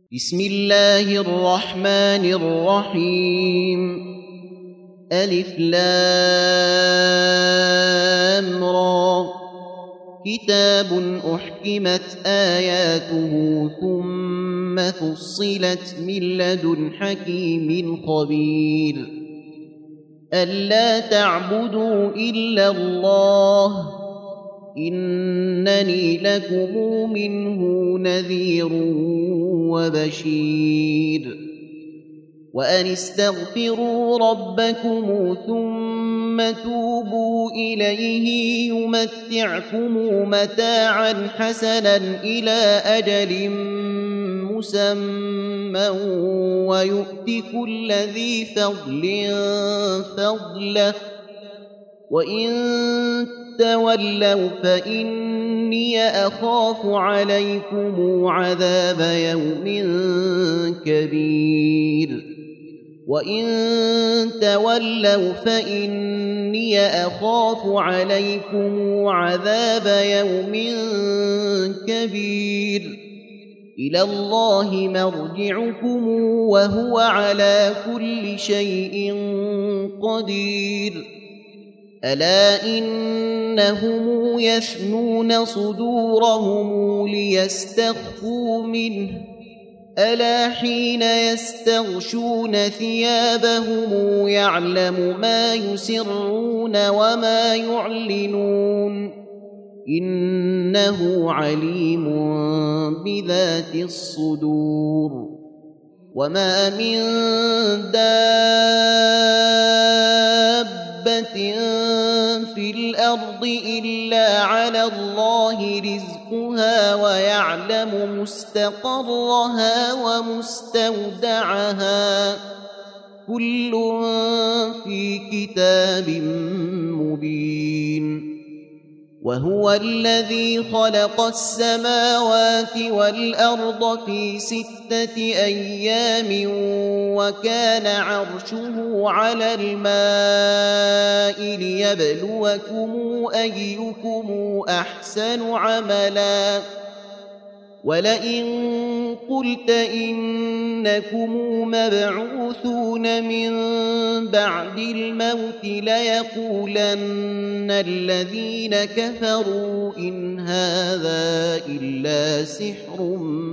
بسم الله الرحمن الرحيم. ألف لام را. كتاب أحكمت آياته ثم فصلت من لدن حكيم خبير. ألا تعبدوا إلا الله إنني لكم منه نذير وبشير. وأن استغفروا ربكم ثم توبوا إليه يمتعكم متاعا حسنا إلى أجل مسمى ويؤت كل ذي فضل فضله وإن تولوا فإني أخاف عليكم عذاب يوم كبير. وإن تولوا فإني أخاف عليكم عذاب يوم كبير. إلى الله مرجعكم وهو على كل شيء قدير. ألا إنهم يثنون صدورهم ليستخفوا منه ألا حين يستغشون ثيابهم يعلم ما يسرون وما يعلنون إنه عليم بذات الصدور. وما من دابة في الأرض إلا على الله رزقها ويعلم مستقرها ومستودعها كل في كتاب مبين. وهو الذي خلق السماوات والأرض في 6 أيام وكان عرشه على الماء ليبلوكم أيكم أحسن عملا. ولئن قلت إنكم مبعوثون من بعد الموت ليقولن الذين كفروا إن هذا إلا سحر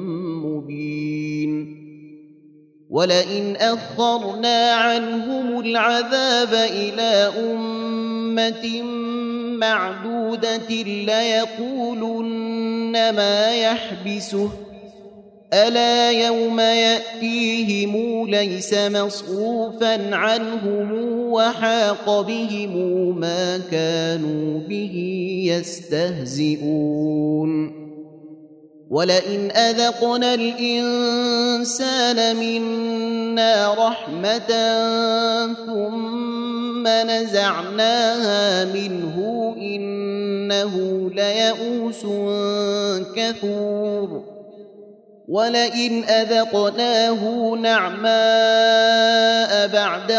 مبين. ولئن أخرنا عنهم العذاب إلى أمة معدودة ليقولن ما يحبسه ألا يوم يأتيهم ليس مصروفا عنهم وحاق بهم ما كانوا به يستهزئون. ولئن أذقنا الإنسان منا رحمة ثم نزعناها منه إنه ليئوس كفور. ولئن أذقناه نعماء بعد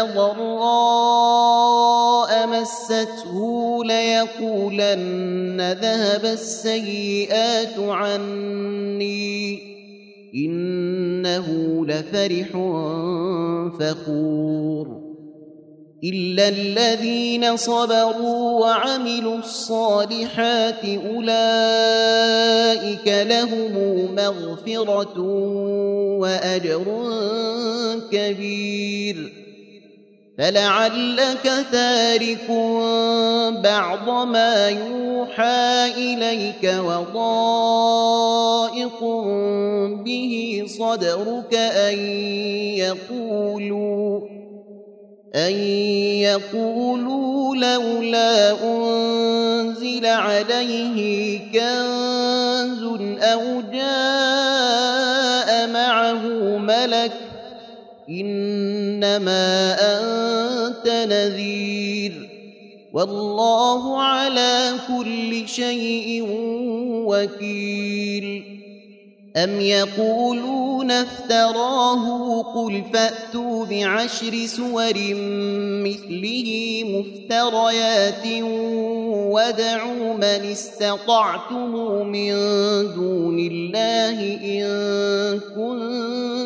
ضراء مسته ليقولن ذهب السيئات عني إنه لفرح فخور. إلا الذين صبروا وعملوا الصالحات أولئك لهم مغفرة وأجر كبير. فلعلك تارك بعض ما يوحى إليك وضائق به صدرك أن يقولوا لولا أنزل عليه كنز أو جاء معه ملك إنما أنت نذير والله على كل شيء وكيل. أم يقولون افتراه قل فأتوا ب10 سور مثله مفتريات وادعوا من استطعتم من دون الله إن كنتم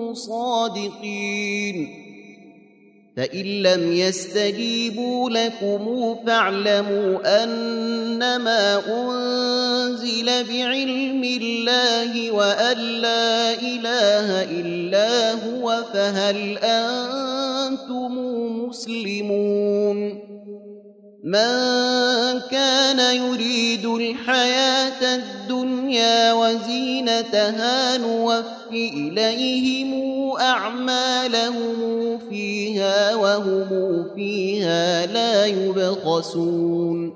صادقين فإن لم يستجيبوا لكم فاعلموا أنما أنزل بعلم الله وأن لا إله إلا هو فهل أنتم مسلمون من كان يريد الحياة الدنيا وزينتها نوف إليهم أعمالهم فيها وهم فيها لا يبخسون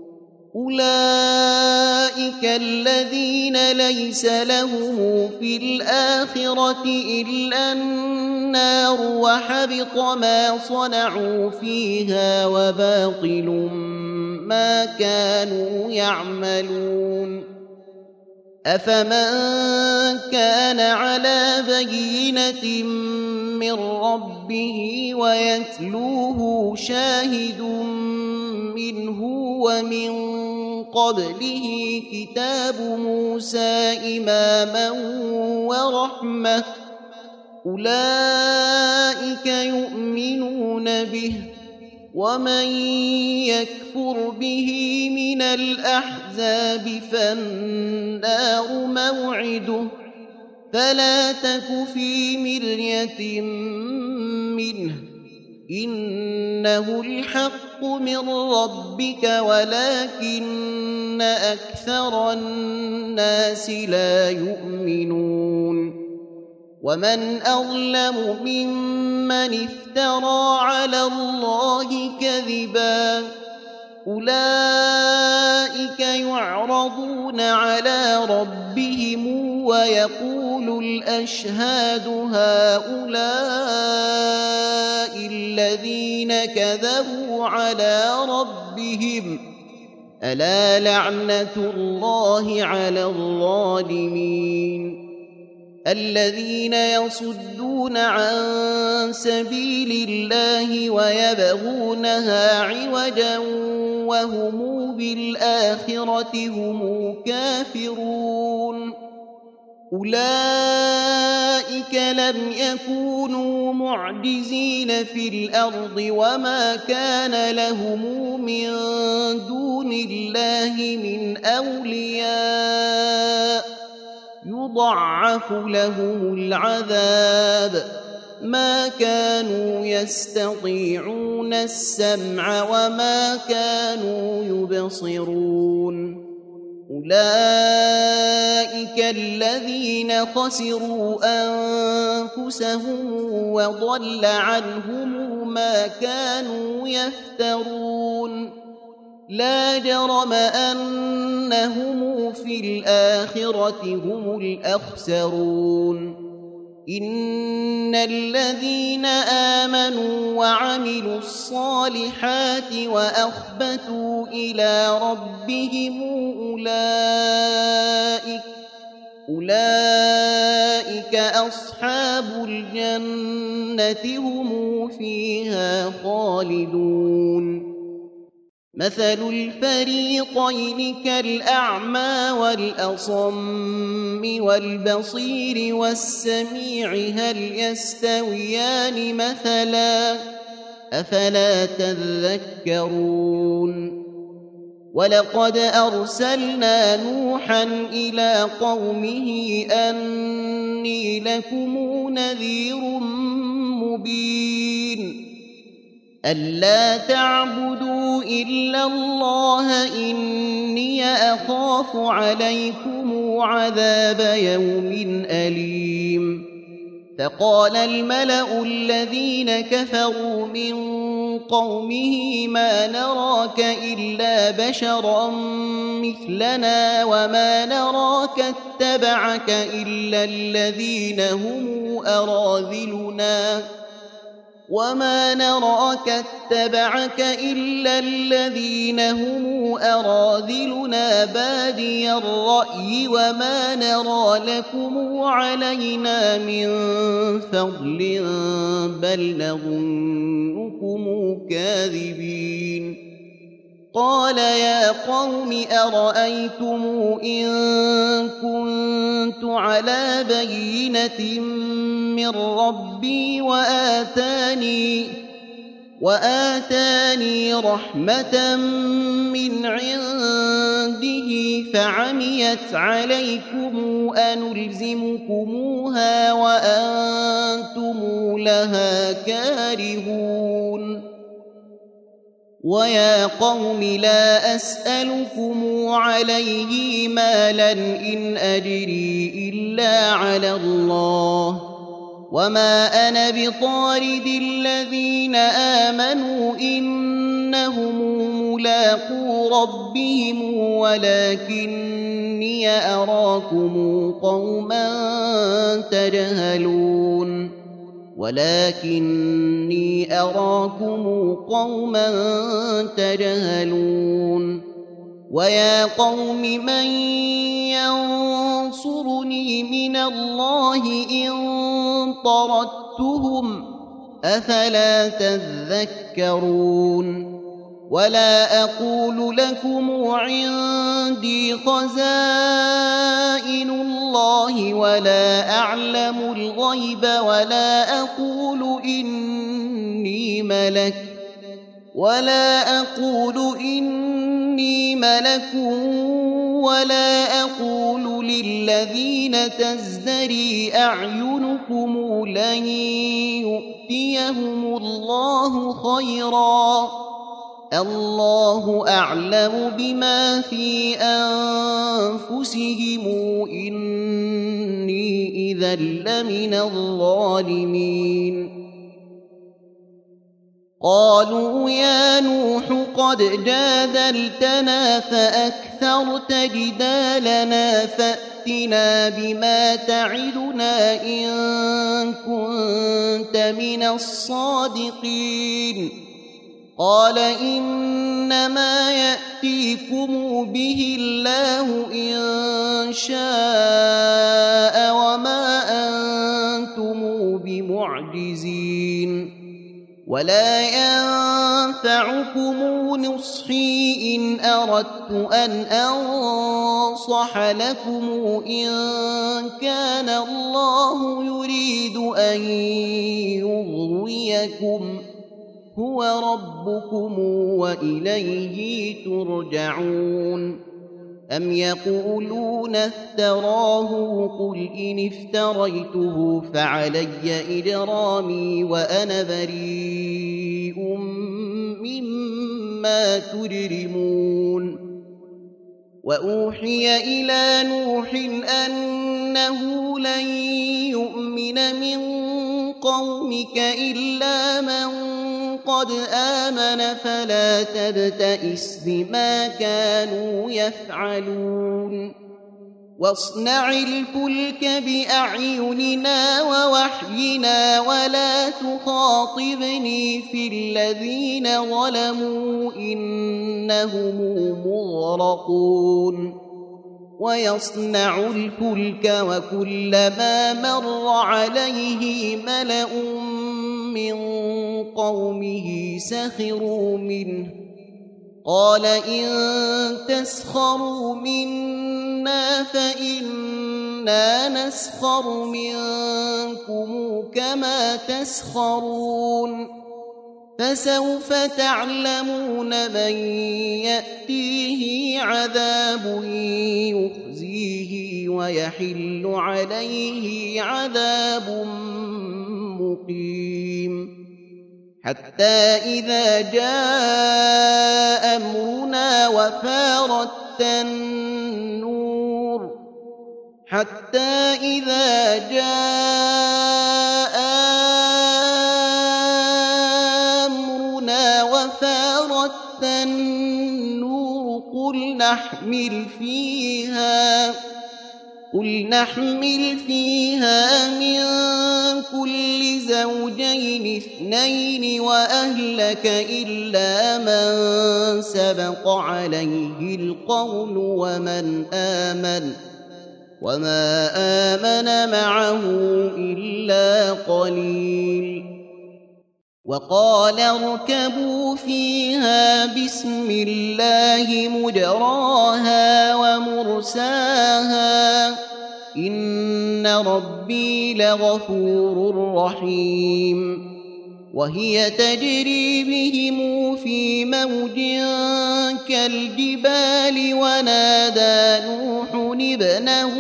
أولئك الذين ليس لهم في الآخرة إلا النار وحبط ما صنعوا فيها وباطل ما كانوا يعملون أفمن كان على بينة من ربه ويتلوه شاهد منه ومن قبله كتاب موسى إماما ورحمة أولئك يؤمنون به ومن يكفر به من الأحزاب فالنار موعده فلا تك في مرية منه إنه الحق من ربك ولكن أكثر الناس لا يؤمنون ومن أظلم ممن افترى على الله كذبا أولئك يعرضون على ربهم ويقول الأشهاد هؤلاء الذين كذبوا على ربهم ألا لعنة الله على الظالمين الذين يصدون عن سبيل الله ويبغونها عوجا وهم بالآخرة هم كافرون أولئك لم يكونوا معجزين في الأرض وما كان لهم من دون الله من أولياء يضاعف لهم العذاب ما كانوا يستطيعون السمع وما كانوا يبصرون أولئك الذين خسروا أنفسهم وضل عنهم ما كانوا يفترون لا جرم أنهم في الآخرة هم الأخسرون إن الذين آمنوا وعملوا الصالحات وأخبتوا إلى ربهم أولئك أصحاب الجنة هم فيها خالدون مثل الفريقين كالأعمى والأصم والبصير والسميع هل يستويان مثلا أفلا تذكرون ولقد أرسلنا نوحا إلى قومه أني لكم نذير مبين ألا تعبدوا إلا الله إني أخاف عليكم عذاب يوم أليم فقال الملأ الذين كفروا من قومه ما نراك إلا بشرا مثلنا وما نراك اتبعك إلا الذين هم أراذلنا وما نراك اتبعك إلا الذين هم أراذلنا بادي الرأي وما نرى لكم علينا من فضل بل نظنكم كاذبين قال يا قوم أرأيتم إن كنت على بينة من ربي وآتاني رحمة من عنده فعميت عليكم أنلزمكموها وأنتم لها كارهون ويا قوم لا أسألكم عليه مالا إن أجري إلا على الله وما أنا بطارد الذين آمنوا إنهم ملاقو ربهم ولكني أراكم قوما تجهلون ويا قوم من ينصرني من الله إن طردتهم أفلا تذكرون ولا أقول لكم عندي خزائن الله ولا أعلم الغيب ولا أقول إني ملك ولا أقول للذين تزدري أعينكم لن يؤتيهم الله خيرا الله أعلم بما في أنفسهم إني إذا لمن الظالمين قالوا يا نوح قد جادلتنا فأكثرت جدالنا فأتنا بما تعدنا إن كنت من الصادقين قال إنما يأتيكم به الله إن شاء وما أنتم بمعجزين ولا ينفعكم نصحي إن أردت أن أنصح لكم إن كان الله يريد أن يغويكم هو ربكم وإليه ترجعون أم يقولون افتراه قل إن افتريته فعلي إجرامي وأنا بريء مما تجرمون وأوحي إلى نوح أنه لن يؤمن من قومك إلا من قد آمن فلا تبتئس بما كانوا يفعلون واصنع الفلك بأعيننا ووحينا ولا تخاطبني في الذين ظلموا إنهم مغرقون ويصنع الفلك وكلما مر عليه ملأ من قومه سخروا منه قال إن تسخروا منا فإنا نسخر منكم كما تسخرون فسوف تعلمون من يأتيه عذاب يخزيه ويحل عليه عذاب مقيم حتى إذا جاء أمرنا وفارت النور قل نحمل فيها من كل زوجين 2 وأهلك إلا من سبق عليه القول وما آمن معه إلا قليل وقال اركبوا فيها بسم الله مجراها ومرساها إن ربي لغفور رحيم وهي تجري بهم في موج كالجبال ونادى نوح ابنه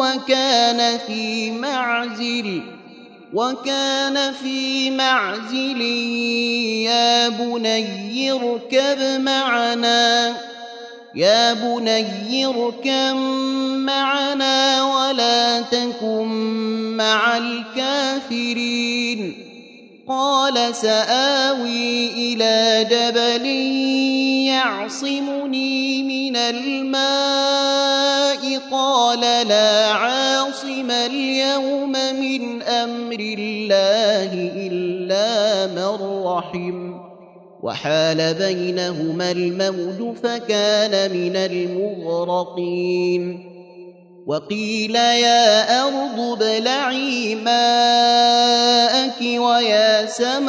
وكان في معزل يا بني اركب معنا ولا تكن مع الكافرين قال سآوي إلى جبل يعصمني من الماء قال لا عاصم اليوم من أمر الله إلا من رحم وحال بينهما الموج فكان من المغرقين وقيل يا أرض ابلعي ماءك ويا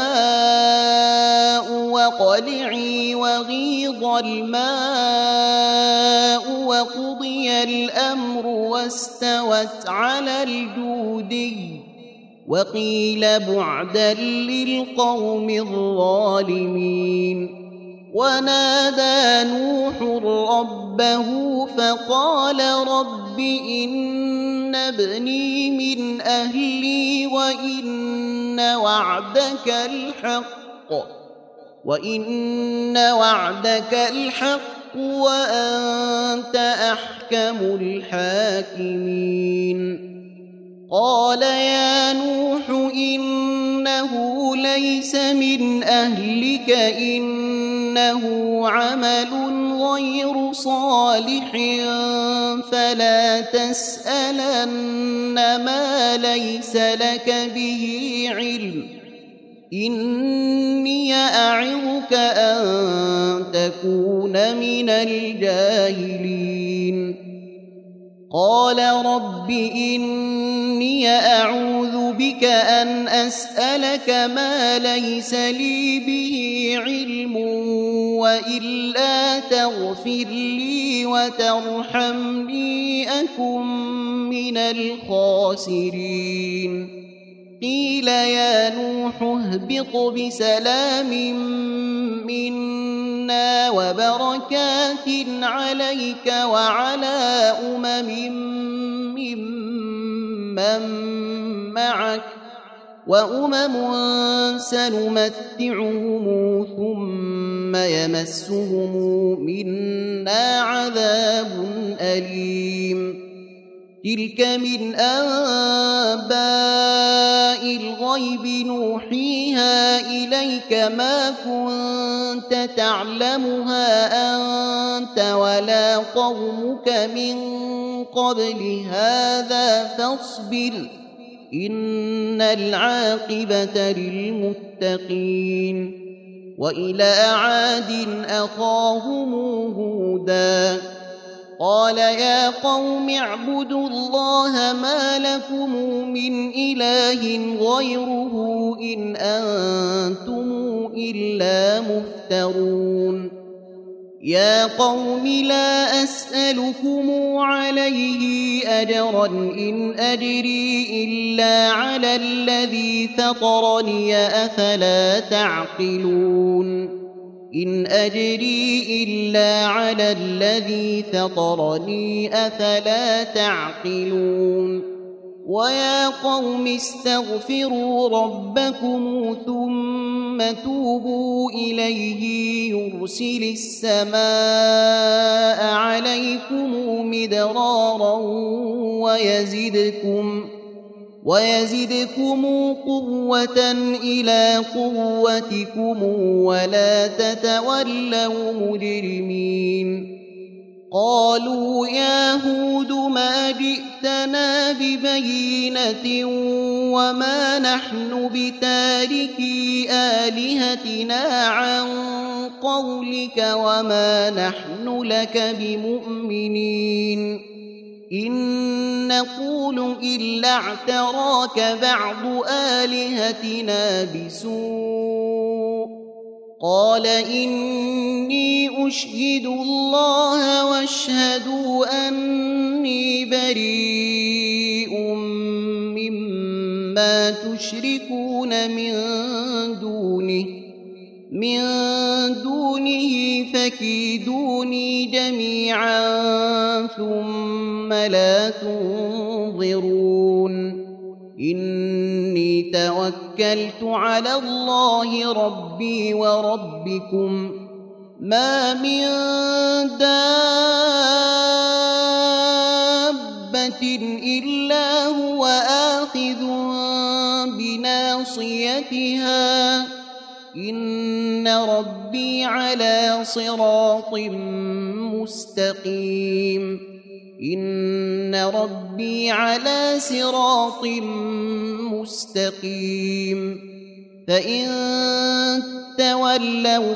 سماء واقلعي وغيض الماء وقضي الأمر واستوت على الجودي وقيل بعدا للقوم الظالمين ونادى نوح ربه فقال رب إن ابني من أهلي وإن وعدك الحق وأنت أحكم الحاكمين قال يا نوح إنه ليس من أهلك إنه عمل غير صالح فلا تسألن ما ليس لك به علم إني أعظك أن تكون من الجاهلين قال رب إني أعوذ بك أن أسألك ما ليس لي به علم وإلا تغفر لي وترحمني أكن من الخاسرين قيل يا نوح اهبط بسلام منا وبركات عليك وعلى ممن معك وأمم سنمتعهم ثم يمسهم منا عذاب أليم تلك من أنباء الغيب نوحيها إليك ما كنت تعلمها أنت ولا قومك من قبل هذا فاصبر إن العاقبة للمتقين وإلى عاد أخاهم هودا قال يا قوم اعبدوا الله ما لكم من إله غيره إن أنتم إلا مفترون يا قوم لا أسألكم عليه أجرا إن أجري إلا على الذي فطرني أفلا تعقلون إن أجري إلا على الذي فطرني أفلا تعقلون ويا قوم استغفروا ربكم ثم توبوا إليه يرسل السماء عليكم مدرارا ويزدكم قوة إلى قوتكم ولا تتولوا مجرمين قالوا يا هود ما جئتنا ببينة وما نحن بتاركي آلهتنا عن قولك وما نحن لك بمؤمنين إن نقول إلا اعتراك بعض آلهتنا بسوء قال إني أشهد الله واشهدوا أني بريء ما تشركون من دونه فكيدوني جميعا ثم لا تنظرون إني توكلت على الله ربي وربكم ما من دابة إلا هو آخذ بناصيتها إن ربي على صراط مستقيم إن ربي على صراط مستقيم فإن تولوا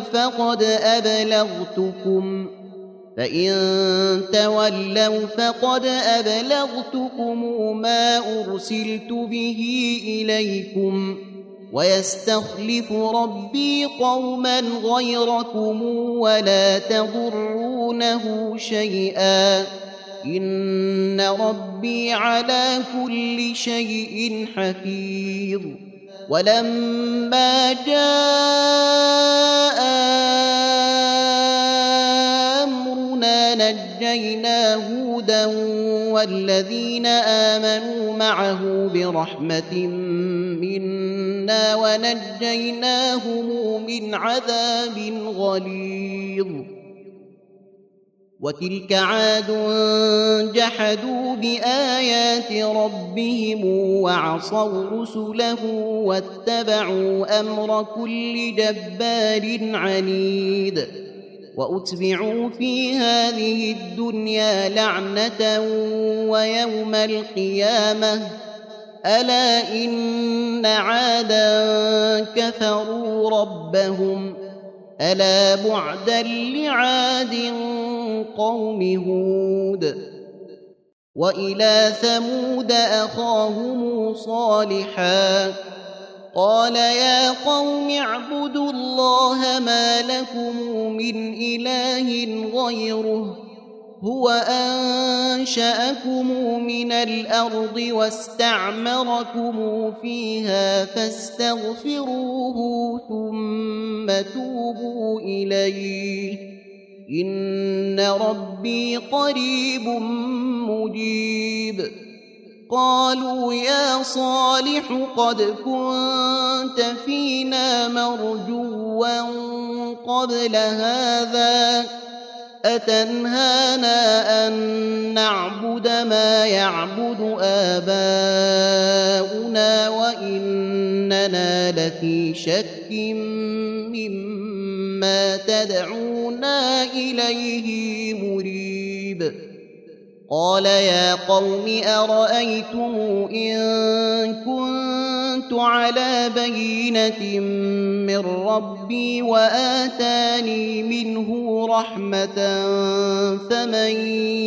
فقد أبلغتكم ما أرسلت به إليكم ويستخلف ربي قوما غيركم ولا تضرونه شيئا إن ربي على كل شيء حفيظ ولما جاء أمرنا نجينا هودا والذين آمنوا معه برحمة منا ونجيناهم من عذاب غليظ وتلك عاد جحدوا بآيات ربهم وعصوا رسله واتبعوا أمر كل جبار عنيد وأتبعوا في هذه الدنيا لعنة ويوم القيامة ألا إن عادا كفروا ربهم ألا بعدا لعاد قوم هود وإلى ثمود أخاهم صالحا قال يا قوم اعبدوا الله ما لكم من إله غيره هو أنشأكم من الأرض واستعمركم فيها فاستغفروه ثم توبوا إليه إن ربي قريب مجيب قالوا يا صالح قد كنت فينا مرجوا قبل هذا أتنهانا أن نعبد ما يعبد آباؤنا وإننا لفي شك مما تدعونا إليه مريب قال يا قوم أرأيتم إن كنت على بينة من ربي وآتاني منه رحمة فمن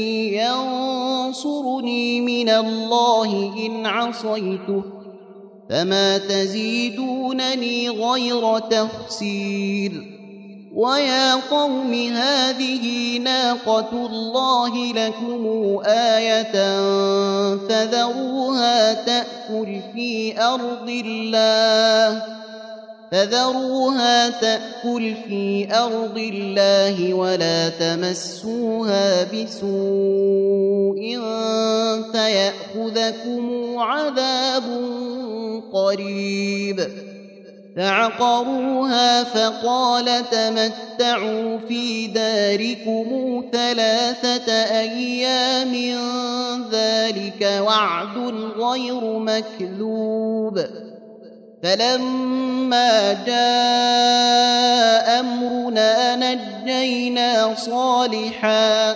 ينصرني من الله إن عصيته فما تزيدونني غير تخسير ويا قوم هذه ناقة الله لكم آية فذروها تأكل في أرض الله ولا تمسوها بسوء فيأخذكم عذاب قريب فعقروها فقال تمتعوا في داركم 3 أيام ذلك وعد غير مكذوب فلما جاء أمرنا نجينا صالحا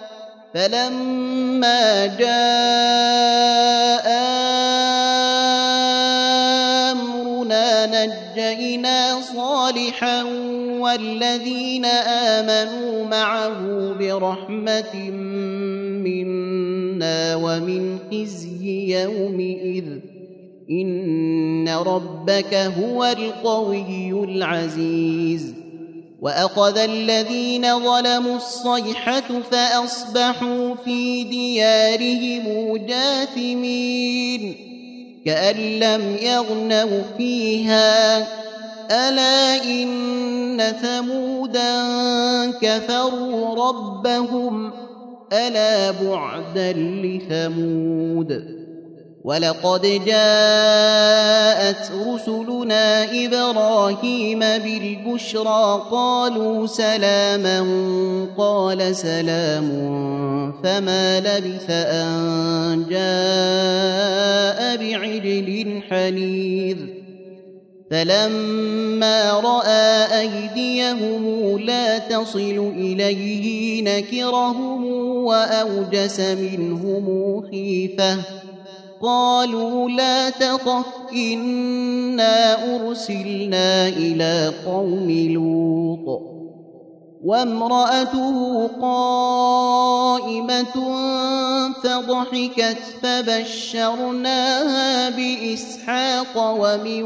والذين آمنوا معه برحمة منا ومن خزي يومئذ إن ربك هو القوي العزيز وأخذ الذين ظلموا الصيحة فأصبحوا في ديارهم جاثمين كأن لم يغنوا فيها ألا إن ثمودا كفروا ربهم ألا بعدا لثمود ولقد جاءت رسلنا إبراهيم بالبشرى قالوا سلاما قال سلام فما لبث أن جاء بعجل حنيذ فلما رأى أيديهم لا تصل إليه نكرهم وأوجس منهم خيفة قالوا لا تخف إنا أرسلنا إلى قوم لوط وامرأته قائمة فضحكت فبشرناها بإسحاق ومن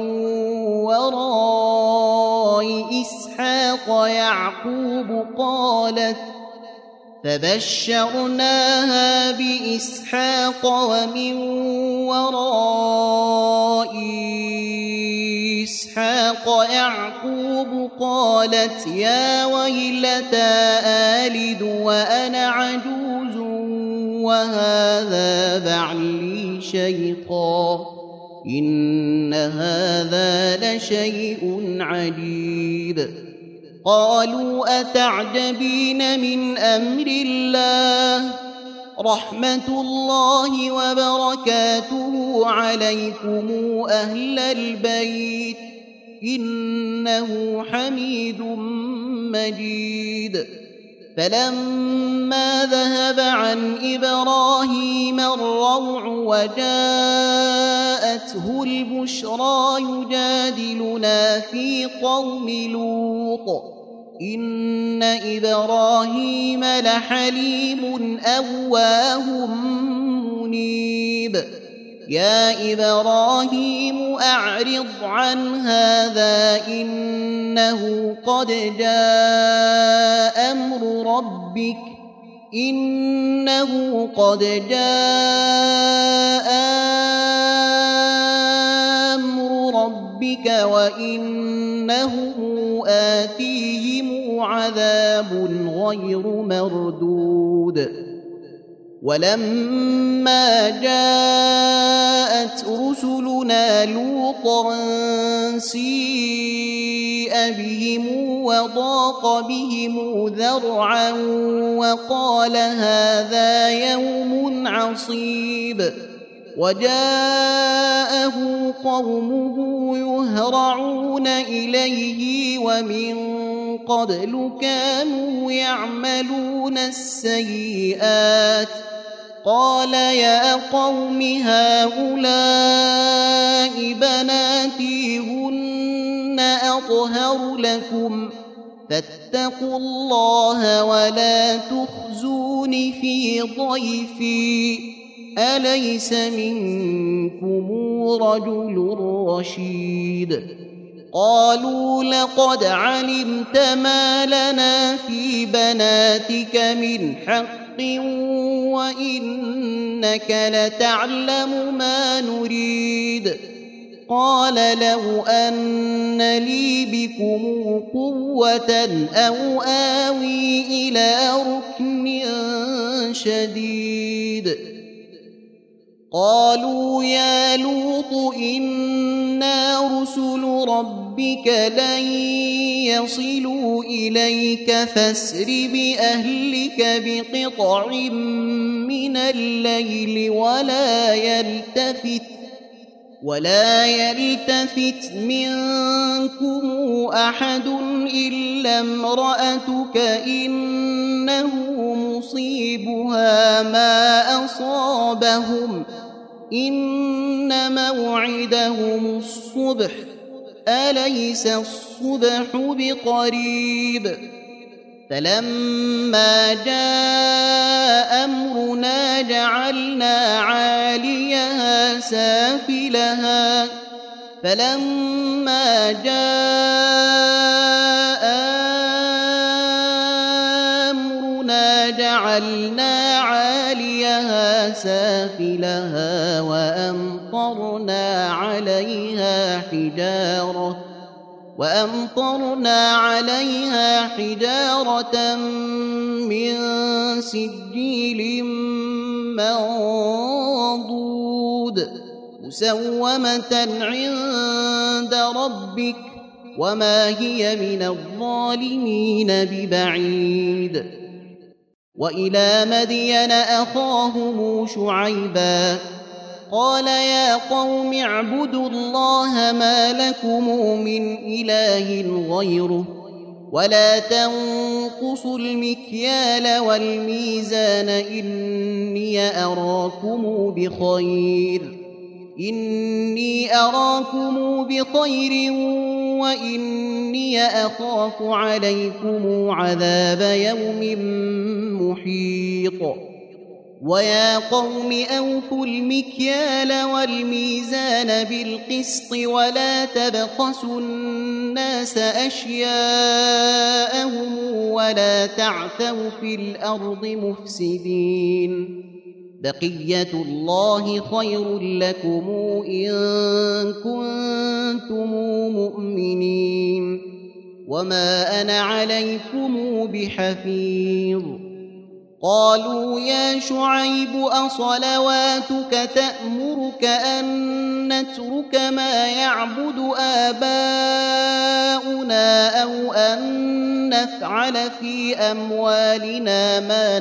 وراء إسحاق يعقوب قالت يا ويلتى آلد وأنا عجوز وهذا بعلي شيخا إن هذا لشيء عجيب قالوا أتعجبين من أمر الله رحمة الله وبركاته عليكم أهل البيت إنه حميد مجيد فلما ذهب عن إبراهيم الروع وجاءته البشرى يجادلنا في قوم لوط إن إبراهيم لحليم أواه منيب يا إبراهيم أعرض عن هذا إنه قد جاء أمر ربك وإنه آتيهم عذاب غير مردود ولما جاءت رسلنا لوطا سيء بهم وضاق بهم ذرعا وقال هذا يوم عصيب وجاءه قومه يهرعون إليه ومن قبل كانوا يعملون السيئات قال يا قوم هؤلاء بناتي هن أطهر لكم فاتقوا الله ولا تخزون في ضيفي أليس منكم رجل رشيد قالوا لقد علمت ما لنا في بناتك من حق وإنك لتعلم ما نريد قال لو أن لي بكم قوة أو آوي إلى ركن شديد قالوا يا لوط إنا رسل ربك لن يصلوا إليك فاسر بأهلك بقطع من الليل ولا يلتفت منكم أحد إلا امرأتك إنه مصيبها ما أصابهم إن موعدهم الصبح أليس الصبح بقريب فلما جاء أمرنا جعلنا عاليها سافلها وأمطرنا عليها حجارة من سجيل منضود مسومة عند ربك وما هي من الظالمين ببعيد. وإلى مدين أخاهم شعيبا قال يا قوم اعبدوا الله ما لكم من إله غيره ولا تنقصوا المكيال والميزان إني أراكم بخير وإني أخاف عليكم عذاب يوم محيط. ويا قوم أوفوا المكيال والميزان بالقسط ولا تبخسوا الناس أشياءهم ولا تعثوا في الأرض مفسدين. بقية الله خير لكم إن كنتم مؤمنين وما أنا عليكم بحفيظ. قالوا يا شعيب أصلواتك تأمرك أن نترك ما يعبد آباؤنا أو أن نفعل في أموالنا ما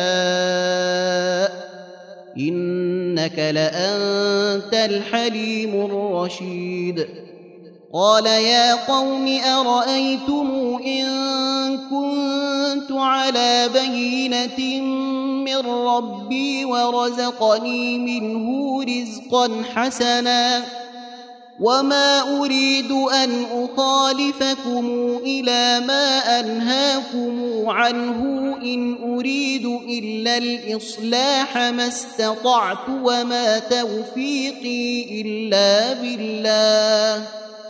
نشاء إنك لأنت الحليم الرشيد. قال يا قوم أرأيتم إن كنت على بينة من ربي ورزقني منه رزقا حسنا وما أريد أن أخالفكم إلى ما أنهاكم عنه إن أريد إلا الإصلاح ما استطعت وما توفيقي إلا بالله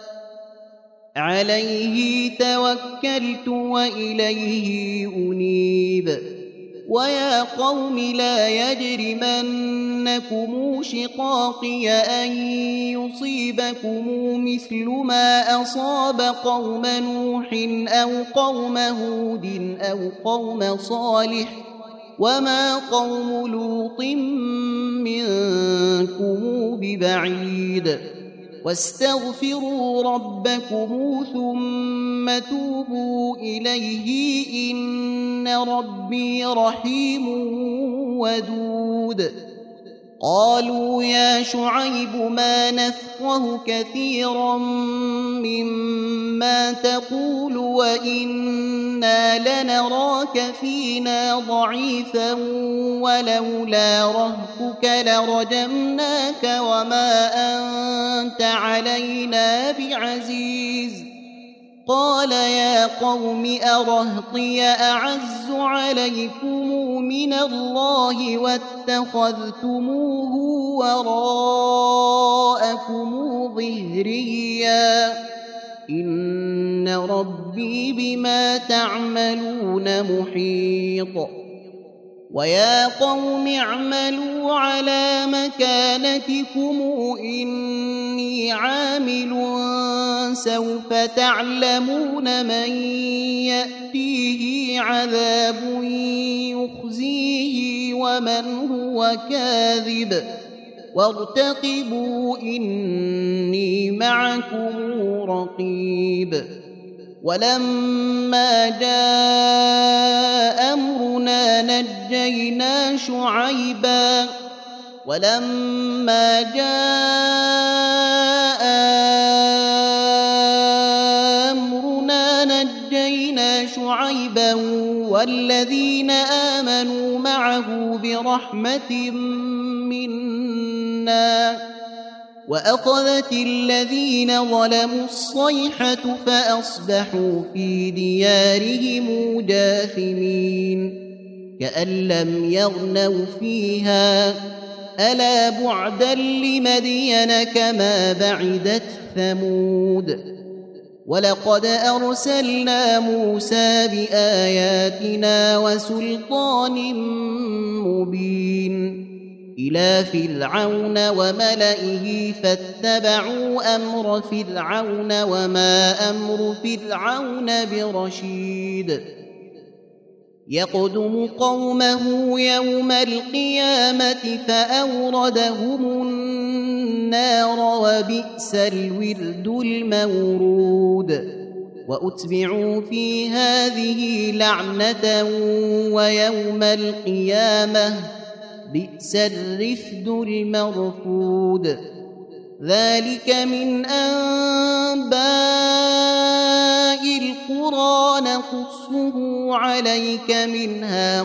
عليه توكلت وإليه أنيب. ويا قوم لا يجرمنكم شقاقي أن يصيبكم مثل ما أصاب قوم نوح أو قوم هود أو قوم صالح وما قوم لوط منكم ببعيد. واستغفروا ربكم ثم توبوا إليه إن ربي رحيم ودود. قالوا يا شعيب ما نفقه كثيرا مما تقول وإنا لنراك فينا ضعيفا ولولا رهطك لرجمناك وما أنت علينا بعزيز. قال يا قوم أرهطي أعز عليكم من الله واتخذتموه وراءكم ظهريا إن ربي بما تعملون محيط. ويا قوم اعملوا على مكانتكم إني عامل سوف تعلمون من يأتيه عذاب يخزيه ومن هو كاذب وارتقبوا إني معكم رقيب. ولما جاء أمرنا نجينا شعيبا والذين آمنوا معه برحمة منا وأخذت الذين ظلموا الصيحة فأصبحوا في ديارهم جاثمين كأن لم يغنوا فيها ألا بعدا لمدين كما بعدت ثمود. ولقد أرسلنا موسى بآياتنا وسلطان مبين إلى فرعون وملئه فاتبعوا أمر فرعون وما أمر فرعون برشيد يقدم قومه يوم القيامة فأوردهم النار وبئس الورد المورود وأتبعوا في هذه لعنة ويوم القيامة بئس الرفد المرفود ذلك من أنباء القرى نقصه عليك منها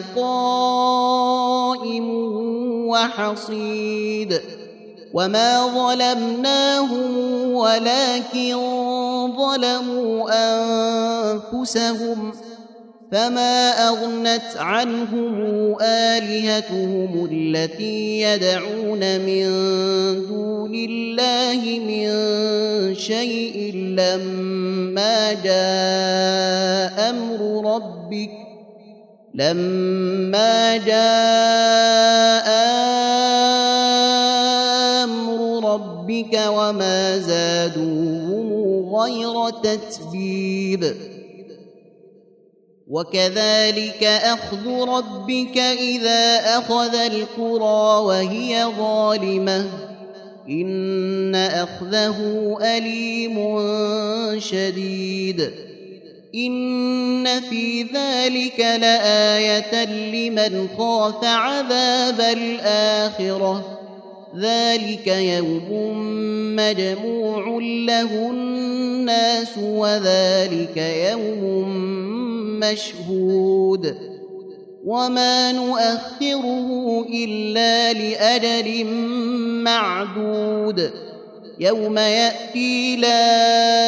قائم وحصيد وما ظلمناهم ولكن ظلموا أنفسهم فما أغنت عنهم آلهتهم التي يدعون من دون الله من شيء لما جاء أمر ربك وما زادوهم غير تتبيب وكذلك أخذ ربك إذا أخذ القرى وهي ظالمة إن أخذه أليم شديد إن في ذلك لآية لمن خاف عذاب الآخرة ذلك يوم مجموع له الناس وذلك يوم مشهود وما نؤخره إلا لأجل معدود يوم يأتي لا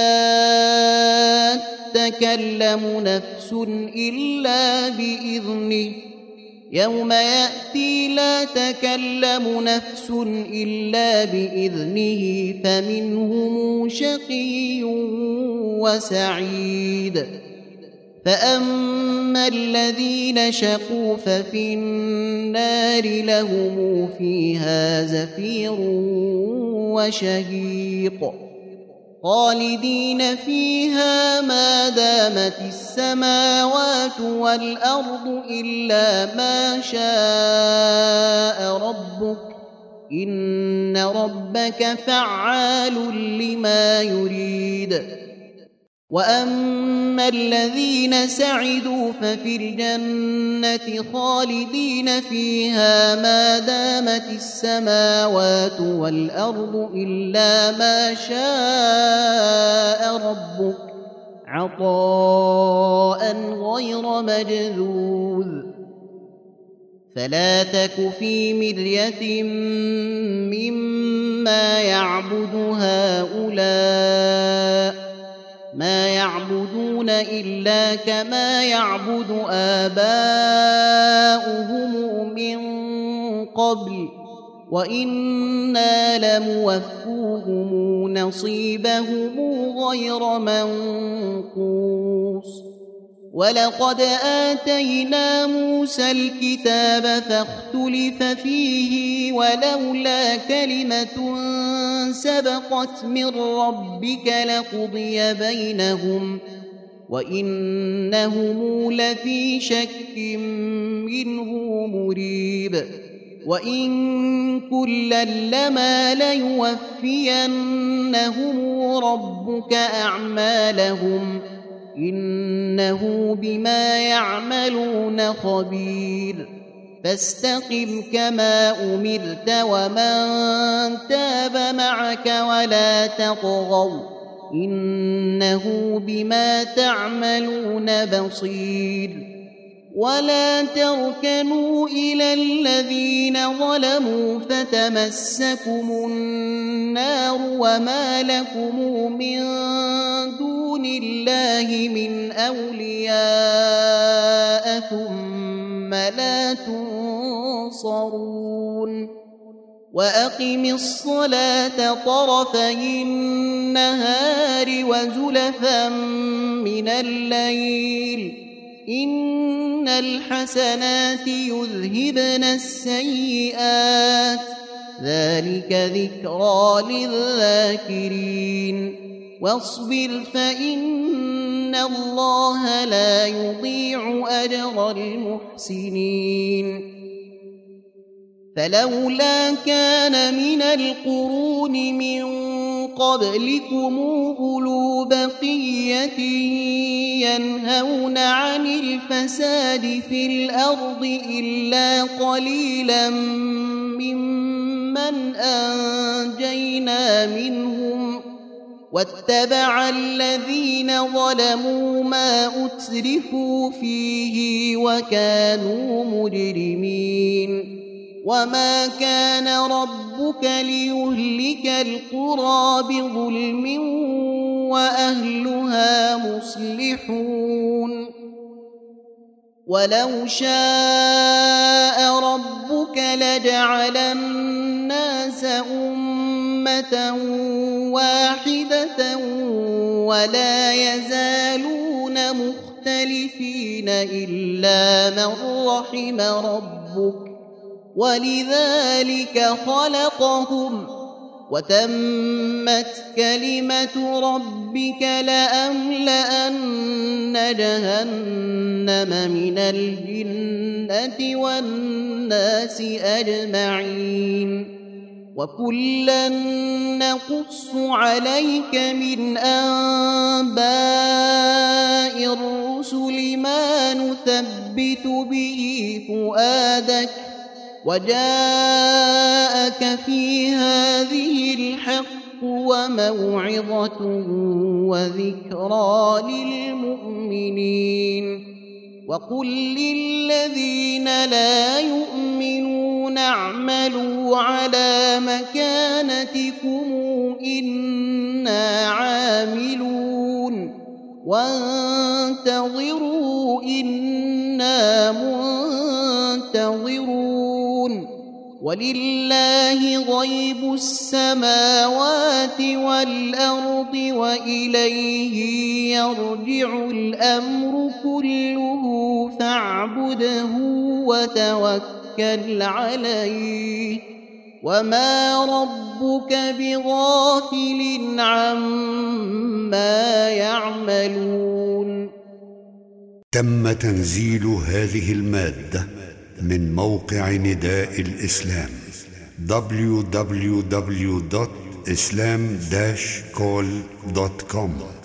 تكلم نفس إلا بإذنه فمنهم شقي وسعيد فأما الذين شقوا ففي النار لهم فيها زفير وشهيق خالدين فيها ما دامت السماوات والأرض إلا ما شاء ربك إن ربك فعال لما يريد وأما الذين سعدوا ففي الجنة خالدين فيها ما دامت السماوات والأرض إلا ما شاء ربك عطاء غير مجذوذ فلا تك في مرية مما يعبد هؤلاء ما يعبدون إلا كما يعبد آباؤهم من قبل وإنا لموفوهم نصيبهم غير منقوص ولقد آتينا موسى الكتاب فاختلف فيه ولولا كلمة سبقت من ربك لقضي بينهم وإنهم لفي شك منه مريب وإن كلا لما ليوفينهم ربك أعمالهم إنه بما يعملون خبير فاستقم كما أمرت ومن تاب معك ولا تطغوا إنه بما تعملون بصير ولا تركنوا إلى الذين ظلموا فتمسكم النار وما لكم من دون الله من أولياء ثم لا تنصرون وأقم الصلاة طرفي النهار وزلفا من الليل إن الحسنات يذهبن السيئات ذلك ذكرى للذاكرين واصبر فإن الله لا يضيع أجر المحسنين فلولا كان من القرون من قبلكم أولو بقية ينهون عن الفساد في الأرض إلا قليلا ممن أنجينا منهم واتبع الذين ظلموا ما أترفوا فيه وكانوا مجرمين وما كان ربك ليهلك القرى بظلم وأهلها مصلحون ولو شاء ربك لجعل الناس أمة واحدة ولا يزالون مختلفين إلا من رحم ربك ولذلك خلقهم وتمت كلمة ربك لأملأن جهنم من الجنة والناس أجمعين وكلا نقص عليك من أنباء الرسل ما نثبت به فؤادك وجاءك في هذه الحق وموعظة وذكرى للمؤمنين وقل للذين لا يؤمنون اعملوا على مكانتكم إنا عاملون وانتظروا إنا منتظرون ولله غيب السماوات والأرض وإليه يرجع الأمر كله فاعبده وتوكل عليه وما ربك بغافل عما يعملون. تم تنزيل هذه المادة من موقع نداء الإسلام www.islam-call.com